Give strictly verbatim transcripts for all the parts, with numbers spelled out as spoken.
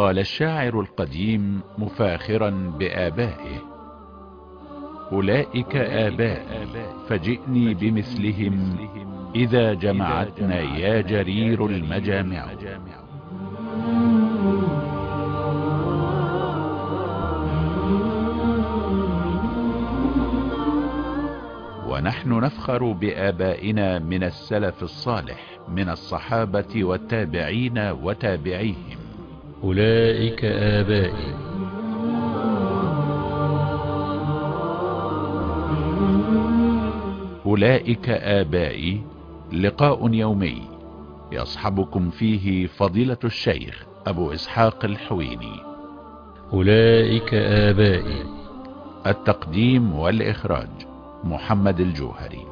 قال الشاعر القديم مفاخرا بآبائه: أولئك آبائي فجئني بمثلهم إذا جمعتنا يا جرير المجامع. ونحن نفخر بآبائنا من السلف الصالح من الصحابة والتابعين وتابعيهم. أولئك آبائي. أولئك آبائي لقاء يومي يصحبكم فيه فضيلة الشيخ أبو إسحاق الحويني. أولئك آبائي. التقديم والإخراج محمد الجوهري.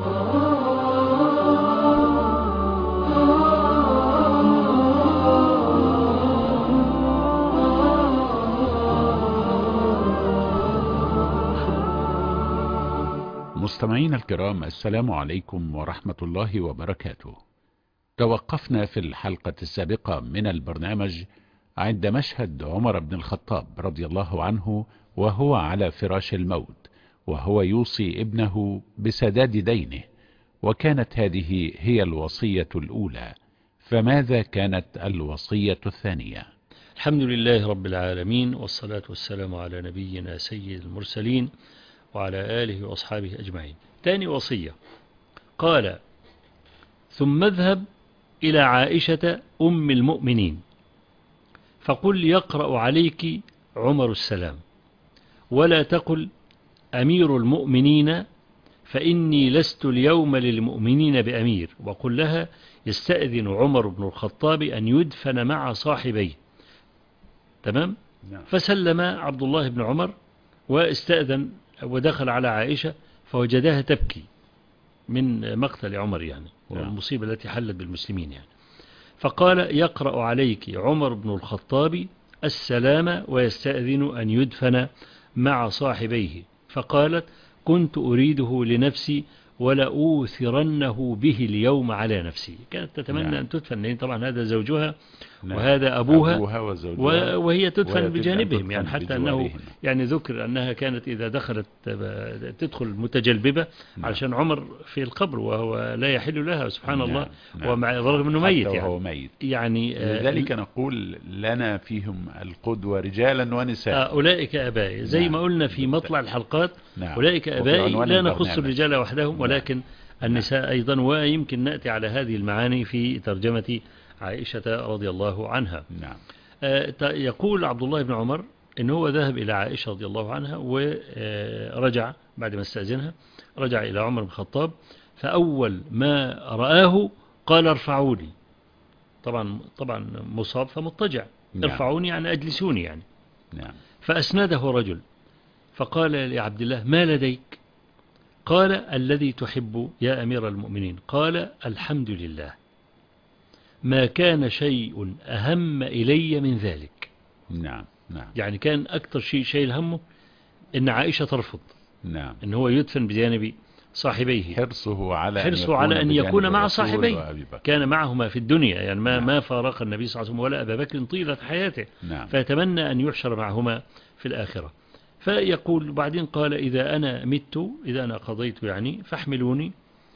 مستمعينا الكرام، السلام عليكم ورحمة الله وبركاته. توقفنا في الحلقة السابقة من البرنامج عند مشهد عمر بن الخطاب رضي الله عنه وهو على فراش الموت، وهو يوصي ابنه بسداد دينه، وكانت هذه هي الوصية الأولى. فماذا كانت الوصية الثانية؟ الحمد لله رب العالمين، والصلاة والسلام على نبينا سيد المرسلين وعلى آله وأصحابه أجمعين. ثاني وصية، قال: ثم اذهب إلى عائشة أم المؤمنين فقل يقرأ عليك عمر السلام، ولا تقل أمير المؤمنين فإني لست اليوم للمؤمنين بأمير، وقل لها يستأذن عمر بن الخطاب أن يدفن مع صاحبيه. تمام؟ فسلم عبد الله بن عمر واستأذن ودخل على عائشة فوجدها تبكي من مقتل عمر يعني، والمصيبة التي حلت بالمسلمين يعني. فقال: يقرأ عليك عمر بن الخطاب السلام ويستأذن أن يدفن مع صاحبيه. فقالت: كنت أريده لنفسي ولأوثرنه به اليوم على نفسي. كانت تتمنى نعم. أن تدفن، لأن طبعا هذا زوجها نعم. وهذا أبوها, أبوها وهي تدفن بجانبهم يعني، حتى أنه يعني ذكر أنها كانت إذا دخلت تدخل متجلببة نعم. علشان عمر في القبر وهو لا يحل لها سبحان نعم. الله نعم. ومع رغم أنه ميت يعني, وهو ميت. يعني لذلك آه نقول لنا فيهم القدوة رجالا ونساء. آه أولئك أبائي زي نعم. ما قلنا في مطلع الحلقات نعم. أولئك أبائي لا نخص الرجال وحدهم ولكن نعم. النساء نعم. أيضا، ويمكن نأتي على هذه المعاني في ترجمة عائشة رضي الله عنها. نعم. آه يقول عبد الله بن عمر إن هو ذهب إلى عائشة رضي الله عنها ورجع بعد ما استأذنها، رجع إلى عمر بن الخطاب، فأول ما رآه قال: ارفعوني. طبعا طبعا مصاب فمضطجع. نعم. ارفعوني يعني أجلسوني يعني. نعم. فأسنده رجل فقال لعبد الله: ما لديك؟ قال: الذي تحب يا أمير المؤمنين. قال: الحمد لله، ما كان شيء أهم إلي من ذلك. نعم نعم. يعني كان أكثر شيء شيء همه إن عائشة ترفض نعم إن هو يدفن بجانب صاحبيه، حرصه على حرصه أن على أن يكون مع صاحبيه، كان معهما في الدنيا يعني ما, نعم. ما فارق النبي صلى الله عليه وسلم ولا أبا بكر طيلة حياته. نعم. فيتمنى أن يحشر معهما في الآخرة. فيقول بعدين قال: إذا أنا مت، إذا أنا قضيت يعني، فاحملوني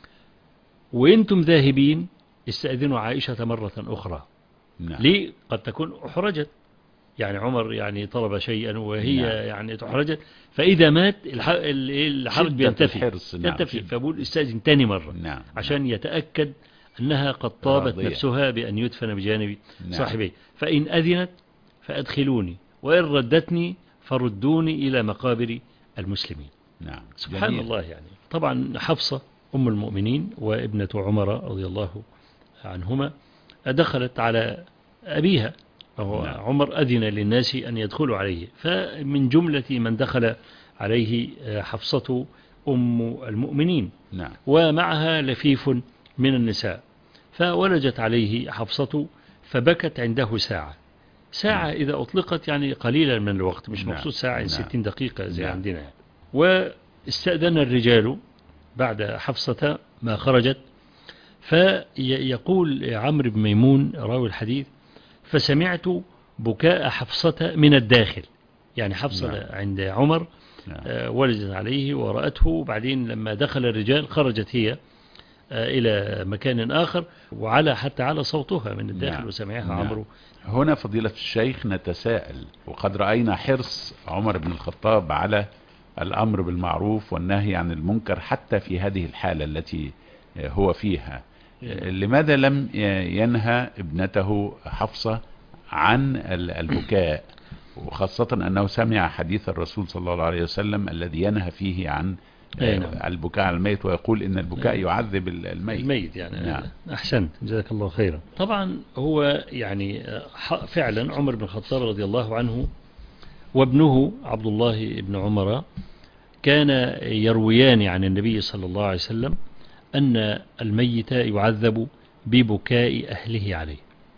وإنتم ذاهبين استأذنوا عائشة مرة أخرى. نعم. ليه؟ قد تكون أحرجت يعني، عمر يعني طلب شيئا وهي نعم. يعني تحرجت، فإذا مات الحرج بينتفي ينتفي نعم. فبقول استأذن تاني مرة نعم. عشان يتأكد أنها قد طابت راضية. نفسها بأن يدفن بجانب نعم. صاحبي. فإن أذنت فأدخلوني، وإن ردتني فردوني إلى مقابر المسلمين. نعم. سبحان جميل. الله يعني. طبعا حفصة أم المؤمنين وابنة عمر رضي الله عنهما دخلت على أبيها، وهو نعم. عمر أذن للناس أن يدخلوا عليه، فمن جملة من دخل عليه حفصة أم المؤمنين نعم. ومعها لفيف من النساء، فولجت عليه حفصة فبكت عنده ساعة ساعة نعم. إذا أطلقت يعني قليلا من الوقت، مش نعم. مقصود ساعة نعم. ستين دقيقة زي نعم. عندنا. واستأذن الرجال بعد حفصة ما خرجت، فيقول عمرو بن ميمون راوي الحديث: فسمعت بكاء حفصة من الداخل، يعني حفصة نعم. عند عمر نعم. آه، ولجت عليه ورأته، وبعدين لما دخل الرجال خرجت هي آه، إلى مكان آخر، وعلى حتى على صوتها من الداخل نعم. وسمعها نعم. عمرو. هنا فضيلة الشيخ نتساءل، وقد رأينا حرص عمر بن الخطاب على الأمر بالمعروف والنهي عن المنكر حتى في هذه الحالة التي هو فيها، لماذا لم ينهى ابنته حفصة عن البكاء، وخاصة أنه سمع حديث الرسول صلى الله عليه وسلم الذي ينهى فيه عن البكاء على الميت، ويقول إن البكاء يعذب الميت. الميت يعني. نعم. أحسنت، جزاك الله خيرا. طبعا هو يعني فعلا عمر بن الخطاب رضي الله عنه وابنه عبد الله بن عمر كان يرويان عن النبي صلى الله عليه وسلم أن الميت يعذب ببكاء أهله عليه،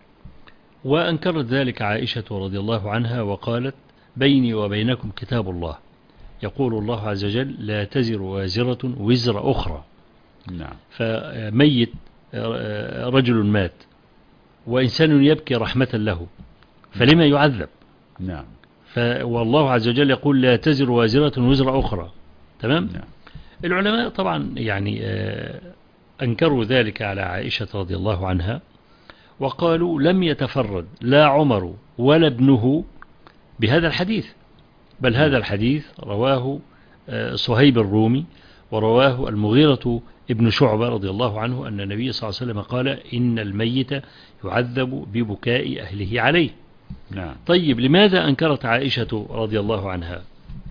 وأنكرت ذلك عائشة رضي الله عنها وقالت: بيني وبينكم كتاب الله، يقول الله عز وجل: لا تزر وازرة وزر أخرى. نعم. فميت رجل مات وإنسان يبكي رحمة له، فلما يعذب؟ نعم. والله عز وجل يقول: لا تزر وازرة وزر أخرى. تمام. نعم. العلماء طبعا يعني أنكروا ذلك على عائشة رضي الله عنها، وقالوا: لم يتفرد لا عمر ولا ابنه بهذا الحديث، بل هذا الحديث رواه صهيب الرومي، ورواه المغيرة ابن شعبة رضي الله عنه أن النبي صلى الله عليه وسلم قال: إن الميت يعذب ببكاء أهله عليه. نعم. طيب، لماذا أنكرت عائشة رضي الله عنها؟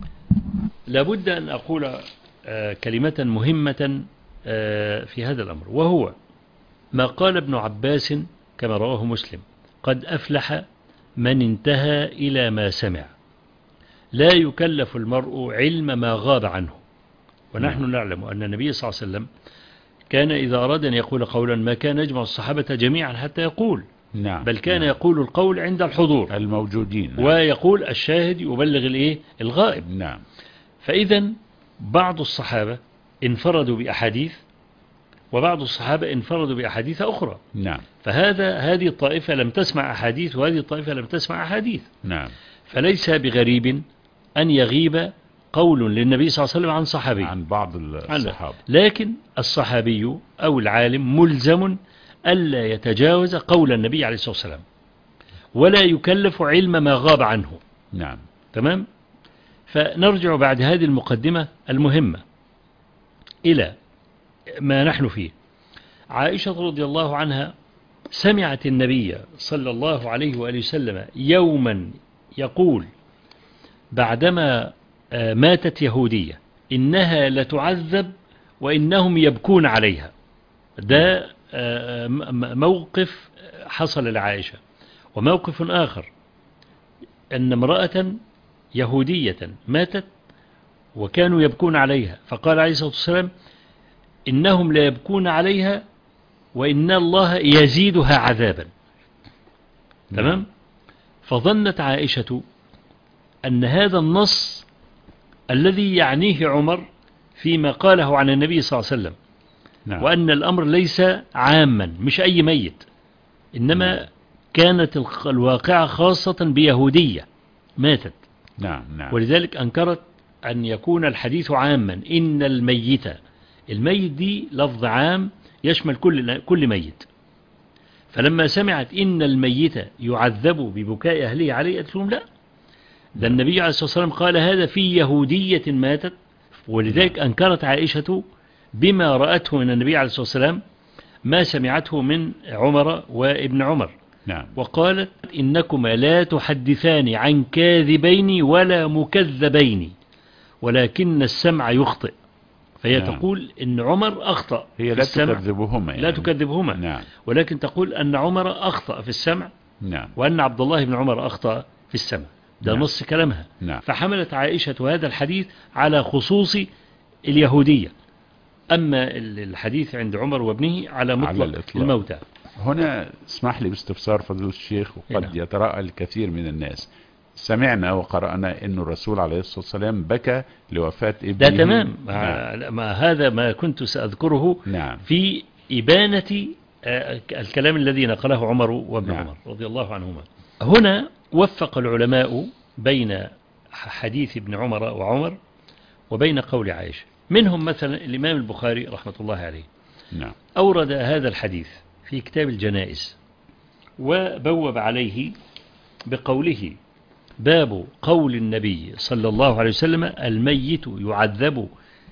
لابد أن أقول كلمة مهمة في هذا الأمر، وهو ما قال ابن عباس كما رواه مسلم: قد أفلح من انتهى إلى ما سمع، لا يكلف المرء علم ما غاب عنه. ونحن نعم. نعلم أن النبي صلى الله عليه وسلم كان إذا أراد أن يقول قولا ما كان يجمع الصحابة جميعا حتى يقول، نعم. بل كان نعم. يقول القول عند الحضور الموجودين. نعم. ويقول الشاهد يبلغ الإيه الغائب. نعم. فإذا بعض الصحابة انفردوا بأحاديث، وبعض الصحابة انفردوا بأحاديث أخرى. نعم. فهذا هذه الطائفة لم تسمع أحاديث، وهذه الطائفة لم تسمع أحاديث. نعم. فليس بغريب أن يغيب قول للنبي صلى الله عليه وسلم عن صحابي، عن بعض الصحابة، لكن الصحابي أو العالم ملزم ألا يتجاوز قول النبي عليه الصلاة والسلام، ولا يكلف علم ما غاب عنه. نعم. تمام. فنرجع بعد هذه المقدمة المهمة إلى ما نحن فيه. عائشة رضي الله عنها سمعت النبي صلى الله عليه وآله وسلم يوما يقول بعدما ماتت يهودية: إنها لتعذب وإنهم يبكون عليها. ده موقف حصل لعائشة. وموقف آخر أن امرأة يهودية ماتت وكانوا يبكون عليها، فقال عليه الصلاة والسلام: إنهم لا يبكون عليها وإن الله يزيدها عذابا. تمام. فظنت عائشة أن هذا النص الذي يعنيه عمر فيما قاله عن النبي صلى الله عليه وسلم، نعم. وأن الأمر ليس عاما، مش أي ميت، إنما نعم. كانت الواقعة خاصة بيهودية ماتت. نعم. نعم. ولذلك أنكرت أن يكون الحديث عاما. إن الميت، الميت دي لفظ عام يشمل كل كل ميت. فلما سمعت إن الميت يعذب ببكاء أهله عليه، قالت لهم: لا، ده النبي عليه الصلاة والسلام قال هذا في يهودية ماتت. ولذلك أنكرت عائشة بما رأته من النبي عليه الصلاة والسلام ما سمعته من عمر وابن عمر. نعم. وقالت: إنكما لا تحدثان عن كاذبين ولا مكذبين، ولكن السمع يخطئ. فهي نعم. تقول إن عمر أخطأ، هي لا تكذبهما يعني. لا تكذبهما. نعم. ولكن تقول أن عمر أخطأ في السمع، نعم. وأن عبد الله بن عمر أخطأ في السمع. ده نعم. نص كلامها. نعم. فحملت عائشة هذا الحديث على خصوص اليهودية، أما الحديث عند عمر وابنه على مطلق على الموتى. هنا اسمح لي باستفسار فضيلة الشيخ، وقد نعم. يتراءى الكثير من الناس. سمعنا وقرأنا أن الرسول عليه الصلاة والسلام بكى لوفاة ابنه. ده تمام. نعم. ما هذا ما كنت سأذكره نعم. في إبانة الكلام الذي نقله عمر وابن نعم. عمر رضي الله عنهما. هنا وفق العلماء بين حديث ابن عمر وعمر وبين قول عائشة. منهم مثلا الإمام البخاري رحمة الله عليه نعم. أورد هذا الحديث في كتاب الجنائز وبوب عليه بقوله: باب قول النبي صلى الله عليه وسلم: الميت يعذب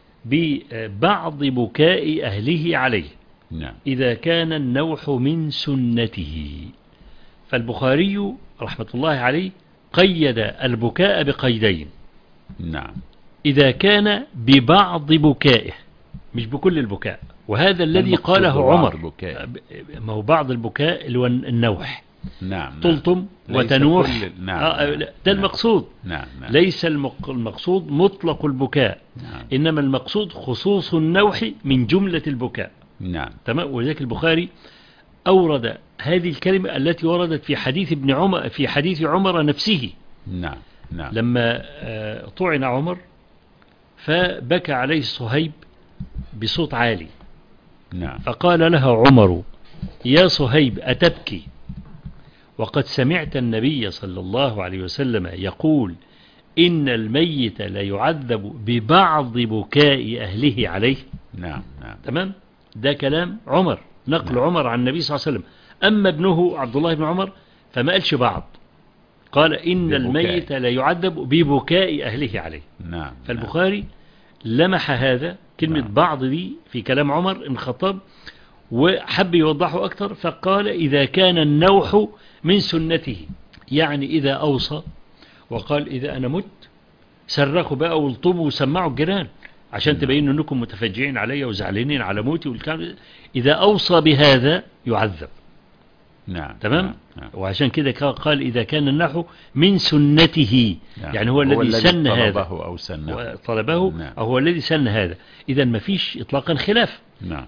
ببعض بكاء أهله عليه نعم. إذا كان النوح من سنته. فالبخاري رحمة الله عليه قيد البكاء بقيدين: نعم. إذا كان ببعض بكائه، مش بكل البكاء. وهذا الذي قاله عمر، ما هو بعض البكاء اللي هو النوح. نعم. تلطم وتنوح. نعم. آه ده المقصود. نعم. نعم. ليس المقصود مطلق البكاء. نعم. إنما المقصود خصوص النوح من جملة البكاء. نعم. تمام. ولذلك البخاري أورد هذه الكلمة التي وردت في حديث ابن عمر، في حديث عمر نفسه. نعم. نعم. لما طعن عمر فبكى عليه صهيب بصوت عالي. نعم. فقال له عمر: يا صهيب أتبكي وقد سمعت النبي صلى الله عليه وسلم يقول إن الميت لا يعذب ببعض بكاء أهله عليه؟ نعم. نعم. تمام. ده كلام عمر، نقل نعم. عمر عن النبي صلى الله عليه وسلم. أما ابنه عبد الله بن عمر فما قالش بعض، قال إن ببكاء. الميت لا يعذب ببكاء أهله عليه. نعم. فالبخاري لمح هذا كلمة نعم. بعض دي في كلام عمر بن الخطاب وحب يوضحه أكثر، فقال إذا كان النوح من سنته، يعني إذا أوصى وقال إذا أنا مت سرقوا بقى والطبوا وسمعوا الجيران عشان نعم. تبينوا أنكم متفجعين علي وزعلانين على موتي والكلام. إذا أوصى بهذا يعذب. نعم. تمام. نعم. نعم. وعشان كده قال إذا كان النحو من سنته، نعم. يعني هو, هو الذي سن هذا طلبه أو سنه طلبه. نعم. أو هو الذي سن هذا. إذا ما فيش إطلاقا خلاف. نعم.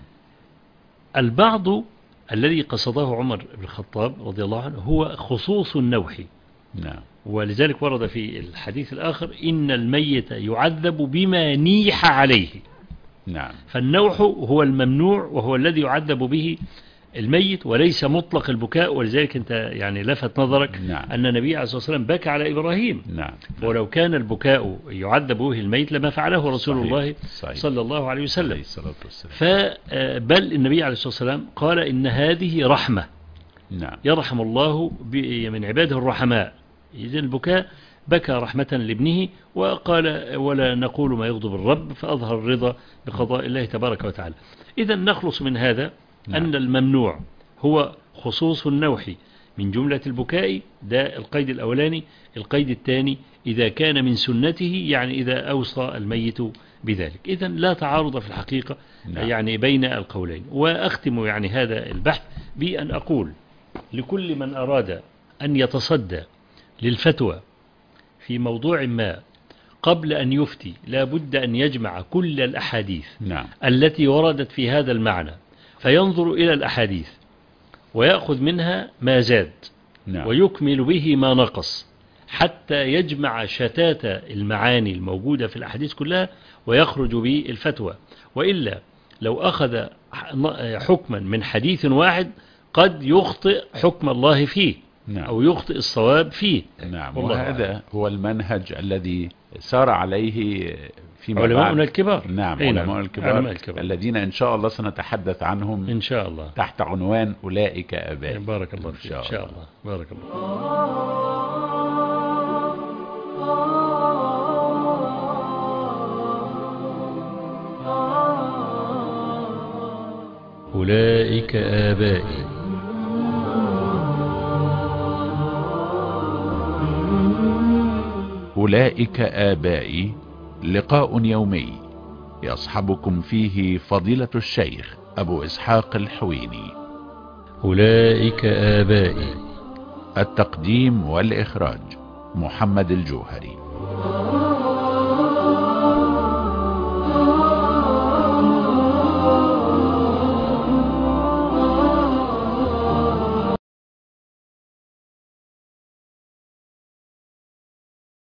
البعض الذي قصده عمر بن الخطاب رضي الله عنه هو خصوص النوح. نعم. ولذلك ورد في الحديث الآخر إن الميت يعذب بما نيح عليه. نعم. فالنوح هو الممنوع وهو الذي يعذب به الميت وليس مطلق البكاء. ولذلك أنت يعني لفت نظرك نعم. أن النبي عليه الصلاة والسلام بكى على إبراهيم. نعم. ولو كان البكاء يعذب به الميت لما فعله رسول صحيح. الله صحيح. صلى الله عليه وسلم. عليه الصلاة والسلام. فبل النبي عليه الصلاة والسلام قال إن هذه رحمة. نعم. يرحم الله من عباده الرحماء. إذن البكاء بكى رحمة لابنه، وقال ولا نقول ما يغضب الرب، فأظهر الرضا بقضاء الله تبارك وتعالى. إذن نخلص من هذا نعم. أن الممنوع هو خصوص النوح من جملة البكاء، ده القيد الأولاني. القيد الثاني إذا كان من سنته، يعني إذا أوصى الميت بذلك. إذن لا تعارض في الحقيقة نعم. يعني بين القولين. وأختم يعني هذا البحث بأن أقول لكل من أراد أن يتصدى للفتوى في موضوع ما قبل أن يفتي لا بد أن يجمع كل الأحاديث نعم. التي وردت في هذا المعنى، فينظر إلى الأحاديث ويأخذ منها ما زاد نعم. ويكمل به ما نقص، حتى يجمع شتات المعاني الموجودة في الأحاديث كلها ويخرج به الفتوى. وإلا لو أخذ حكما من حديث واحد قد يخطئ حكم الله فيه. نعم. أو يخطئ الصواب فيه. نعم. وهذا هو المنهج الذي سار عليه فيما علماؤنا الكبار. نعم. نعم. علماء الكبار. علماء الكبار الذين إن شاء الله سنتحدث عنهم إن شاء الله تحت عنوان أولئك آبائي. بارك الله فيك. إن شاء الله. بارك الله. أولئك آبائي. أولئك آبائي لقاء يومي يصحبكم فيه فضيلة الشيخ أبو إسحاق الحويني. أولئك آبائي. التقديم والإخراج محمد الجوهري.